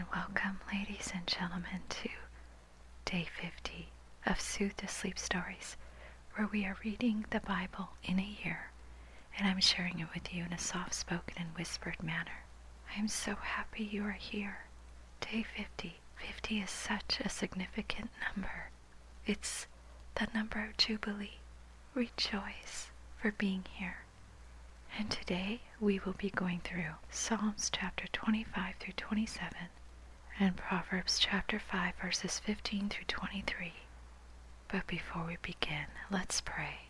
Welcome, ladies and gentlemen, to Day 50 of Soothe to Sleep Stories, where we are reading the Bible in a year, and I'm sharing it with you in a soft-spoken and whispered manner. I am so happy you are here. Day 50. 50 is such a significant number. It's the number of Jubilee. Rejoice for being here. And today we will be going through Psalms chapter 25 through 27 and Proverbs chapter 5 verses 15 through 23. But before we begin, let's pray.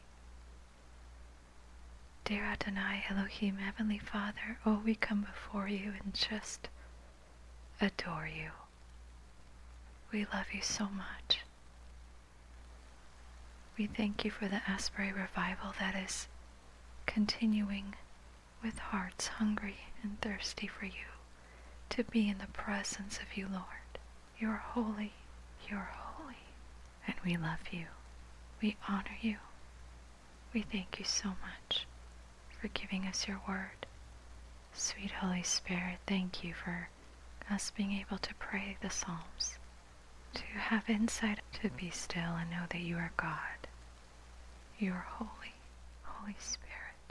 Dear Adonai Elohim, Heavenly Father, we come before you and just adore you. We love you so much. We thank you for the Asbury revival that is continuing with hearts hungry and thirsty for you, to be in the presence of you, Lord. You are holy, and we love you. We honor you. We thank you so much for giving us your word. Sweet Holy Spirit, thank you for us being able to pray the Psalms, to have insight, to be still and know that you are God. You are holy, Holy Spirit.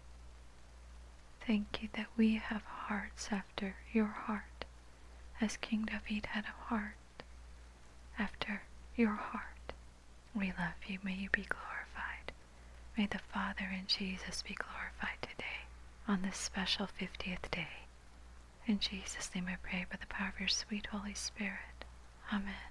Thank you that we have hearts after your heart, as King David had a heart after your heart. We love you. May you be glorified. May the Father and Jesus be glorified today on this special 50th day. In Jesus' name I pray by the power of your sweet Holy Spirit. Amen.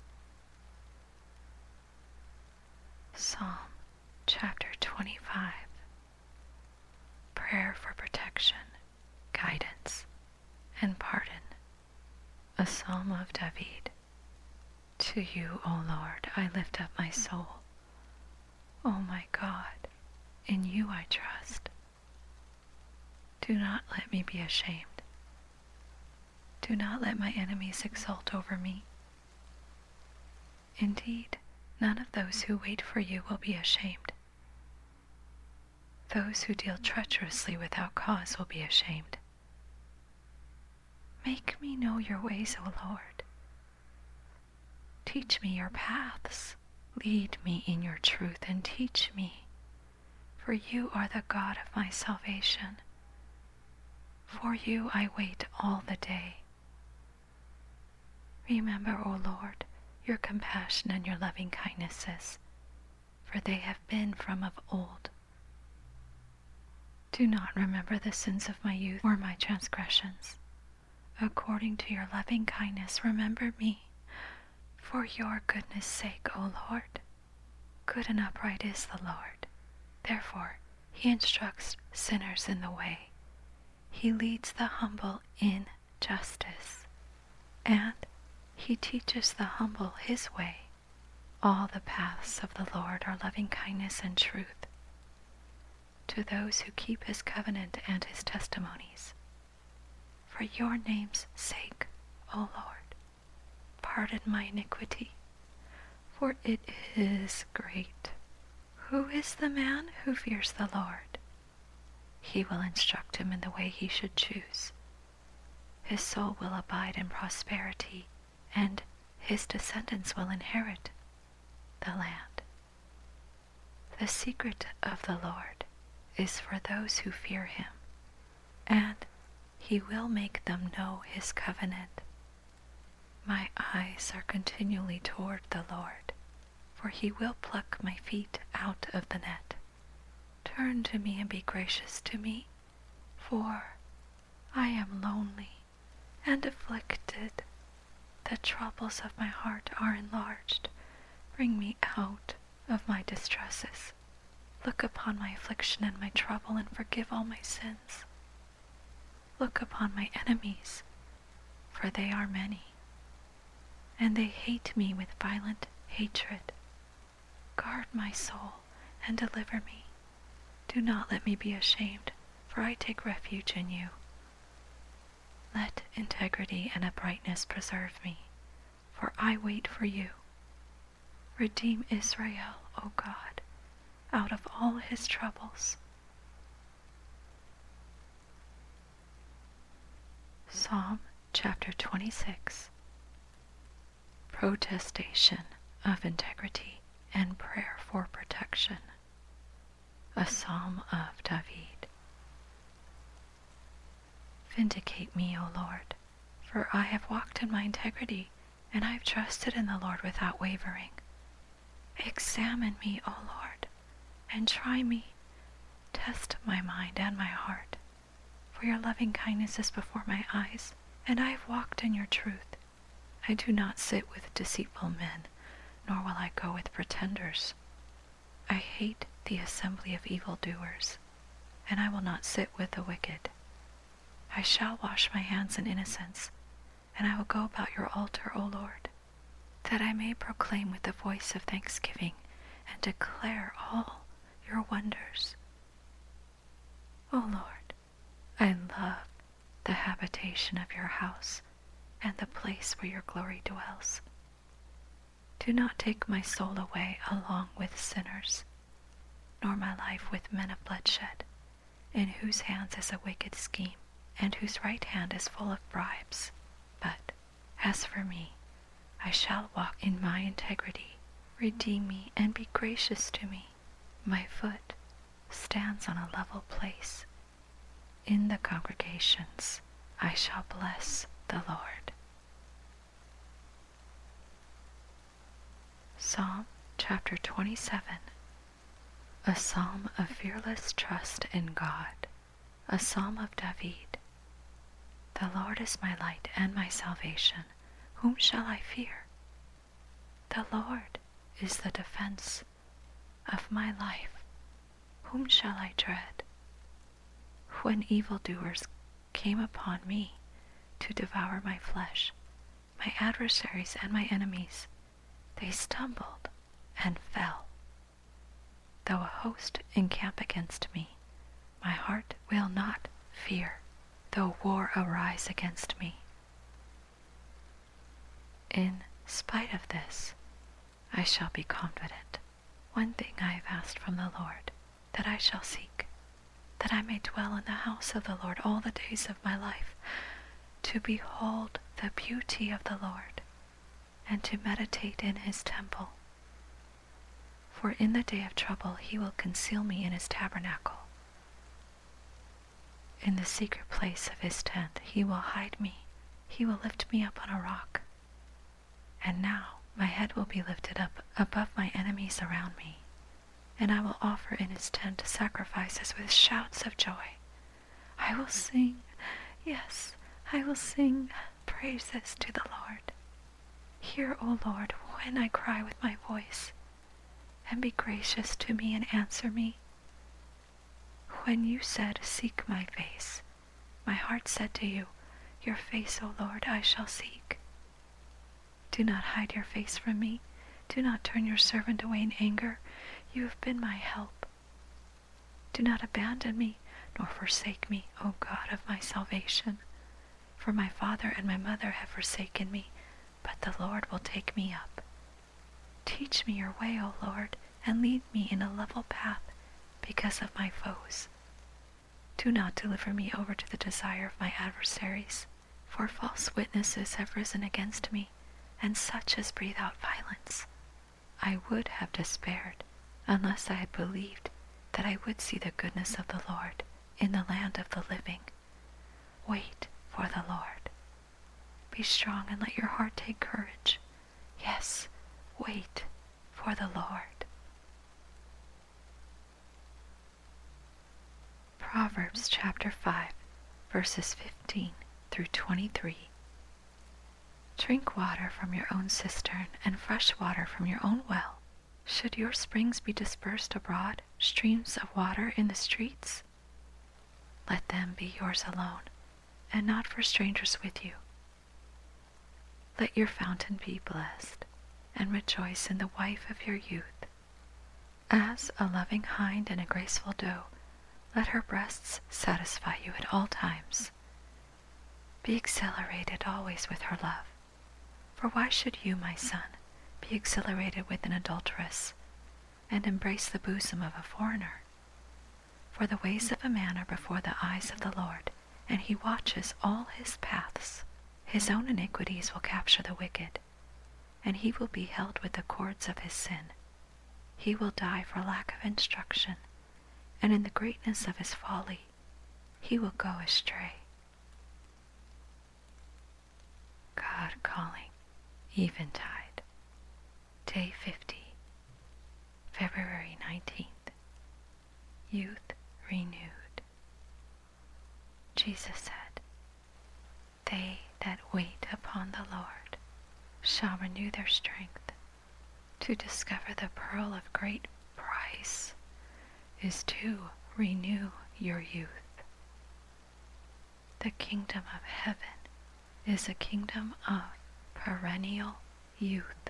Psalm chapter 25. Prayer for protection, guidance, and pardon. A Psalm of David. To you, O Lord, I lift up my soul. O my God, in you I trust. Do not let me be ashamed. Do not let my enemies exult over me. Indeed, none of those who wait for you will be ashamed. Those who deal treacherously without cause will be ashamed. Make me know your ways, O Lord. Teach me your paths. Lead me in your truth and teach me, for you are the God of my salvation. For you I wait all the day. Remember, O Lord, your compassion and your loving kindnesses, for they have been from of old. Do not remember the sins of my youth or my transgressions. According to your loving kindness, remember me. For your goodness' sake, O Lord. Good and upright is the Lord. Therefore, he instructs sinners in the way. He leads the humble in justice. And he teaches the humble his way. All the paths of the Lord are loving kindness and truth to those who keep his covenant and his testimonies. For your name's sake, O Lord, pardon my iniquity, for it is great. Who is the man who fears the Lord? He will instruct him in the way he should choose. His soul will abide in prosperity, and his descendants will inherit the land. The secret of the Lord is for those who fear him, and he will make them know his covenant. My eyes are continually toward the Lord, for he will pluck my feet out of the net. Turn to me and be gracious to me, for I am lonely and afflicted. The troubles of my heart are enlarged. Bring me out of my distresses. Look upon my affliction and my trouble, and forgive all my sins. Look upon my enemies, for they are many, and they hate me with violent hatred. Guard my soul and deliver me. Do not let me be ashamed, for I take refuge in you. Let integrity and uprightness preserve me, for I wait for you. Redeem Israel, O God, out of all his troubles. Psalm chapter 26. protestation of integrity and prayer for protection. A Psalm of David. Vindicate me, O Lord, for I have walked in my integrity, and I have trusted in the Lord without wavering. Examine me, O Lord, and try me. Test my mind and my heart, for your loving kindness is before my eyes, and I have walked in your truth. I do not sit with deceitful men, nor will I go with pretenders. I hate the assembly of evildoers, and I will not sit with the wicked. I shall wash my hands in innocence, and I will go about your altar, O Lord, that I may proclaim with the voice of thanksgiving and declare all your wonders. O Lord, I love the habitation of your house and the place where your glory dwells. Do not take my soul away along with sinners, nor my life with men of bloodshed, in whose hands is a wicked scheme, and whose right hand is full of bribes. But as for me, I shall walk in my integrity. Redeem me and be gracious to me. My foot stands on a level place. In the congregations I shall bless the Lord. Psalm chapter 27. A psalm of fearless trust in God. A psalm of David. The Lord is my light and my salvation. Whom shall I fear? The Lord is the defense of my life. Whom shall I dread? When evildoers came upon me to devour my flesh, my adversaries and my enemies, they stumbled and fell. Though a host encamp against me, my heart will not fear. Though war arise against me. In spite of this, I shall be confident. One thing I have asked from the Lord, that I shall seek, that I may dwell in the house of the Lord all the days of my life, to behold the beauty of the Lord, and to meditate in his temple. For in the day of trouble he will conceal me in his tabernacle. In the secret place of his tent he will hide me. He will lift me up on a rock. And now my head will be lifted up above my enemies around me, and I will offer in his tent sacrifices with shouts of joy. I will sing, yes, I will sing praises to the Lord. Hear, O Lord, when I cry with my voice, and be gracious to me and answer me. When you said, seek my face, my heart said to you, your face, O Lord, I shall seek. Do not hide your face from me. Do not turn your servant away in anger. You have been my help. Do not abandon me, nor forsake me, O God of my salvation. For my father and my mother have forsaken me, but the Lord will take me up. Teach me your way, O Lord, and lead me in a level path, because of my foes. Do not deliver me over to the desire of my adversaries, for false witnesses have risen against me, and such as breathe out violence. I would have despaired, unless I had believed that I would see the goodness of the Lord in the land of the living. Wait for the Lord. Be strong and let your heart take courage. Yes, wait for the Lord. Proverbs chapter 5, verses 15 through 23. Drink water from your own cistern and fresh water from your own well. Should your springs be dispersed abroad, streams of water in the streets? Let them be yours alone, and not for strangers with you. Let your fountain be blessed, and rejoice in the wife of your youth. As a loving hind and a graceful doe, let her breasts satisfy you at all times. Be exhilarated always with her love. For why should you, my son, be exhilarated with an adulteress, and embrace the bosom of a foreigner? For the ways of a man are before the eyes of the Lord, and he watches all his paths. His own iniquities will capture the wicked, and he will be held with the cords of his sin. He will die for lack of instruction, and in the greatness of his folly, he will go astray. God calling, Eventide, Day 50, February 19th. Youth renewed. Jesus said, "They that wait upon the Lord shall renew their strength." To discover the pearl of great price is to renew your youth. The kingdom of heaven is a kingdom of perennial youth.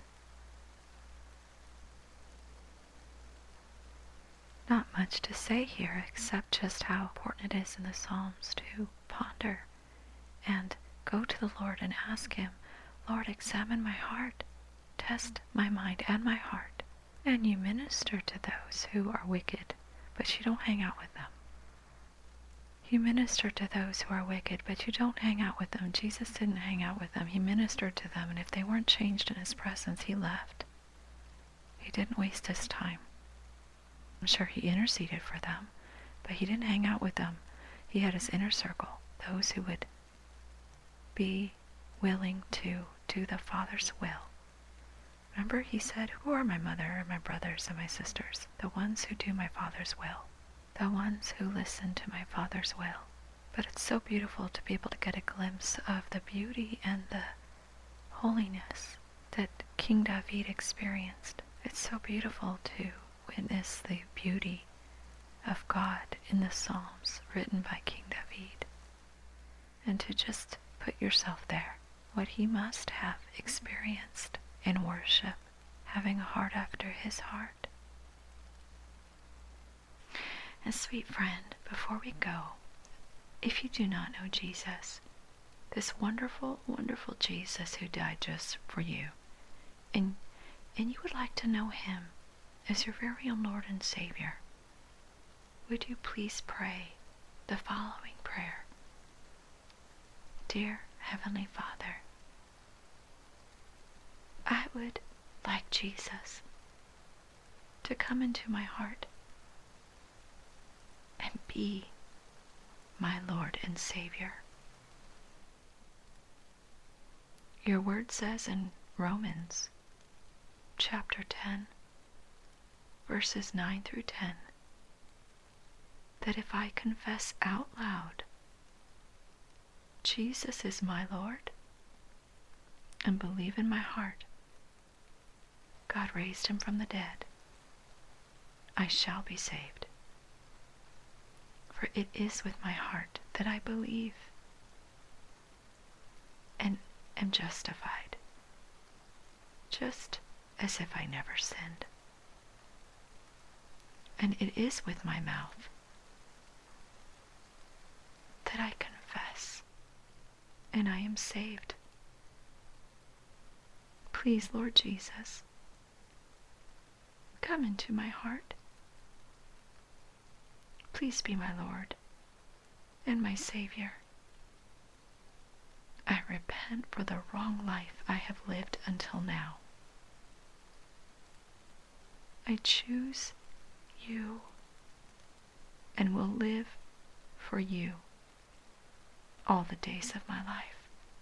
Not much to say here except just how important it is in the Psalms to ponder and go to the Lord and ask him, "Lord, examine my heart, test my mind and my heart." And you minister to those who are wicked, but you don't hang out with them. You minister to those who are wicked, but you don't hang out with them. Jesus didn't hang out with them. He ministered to them, and if they weren't changed in his presence, he left. He didn't waste his time. I'm sure he interceded for them, but he didn't hang out with them. He had his inner circle, those who would be willing to do the Father's will. Remember, he said, "Who are my mother and my brothers and my sisters? The ones who do my Father's will, the ones who listen to my Father's will." But it's so beautiful to be able to get a glimpse of the beauty and the holiness that King David experienced. It's so beautiful to witness the beauty of God in the Psalms written by King David, and to just put yourself there, what he must have experienced in worship, having a heart after his heart. And sweet friend, before we go, if you do not know Jesus, this wonderful, wonderful Jesus who died just for you, and you would like to know him as your very own Lord and Savior, would you please pray the following prayer? Dear Heavenly Father, I would like Jesus to come into my heart and be my Lord and Savior. Your word says in Romans chapter 10, verses 9 through 10, that if I confess out loud Jesus is my Lord and believe in my heart God raised him from the dead, I shall be saved. For it is with my heart that I believe and am justified, just as if I never sinned. And it is with my mouth that I confess, and I am saved. Please, Lord Jesus, come into my heart. Please be my Lord and my Savior. I repent for the wrong life I have lived until now. I choose you and will live for you all the days of my life.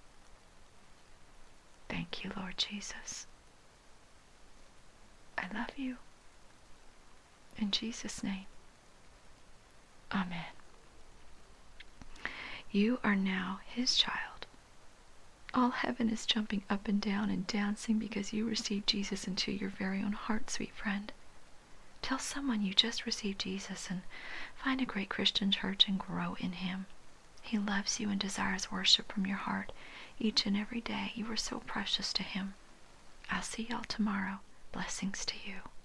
Thank you, Lord Jesus. I love you. In Jesus' name, Amen. You are now his child. All heaven is jumping up and down and dancing because you received Jesus into your very own heart, sweet friend. Tell someone you just received Jesus and find a great Christian church and grow in him. He loves you and desires worship from your heart each and every day. You are so precious to him. I'll see y'all tomorrow. Blessings to you.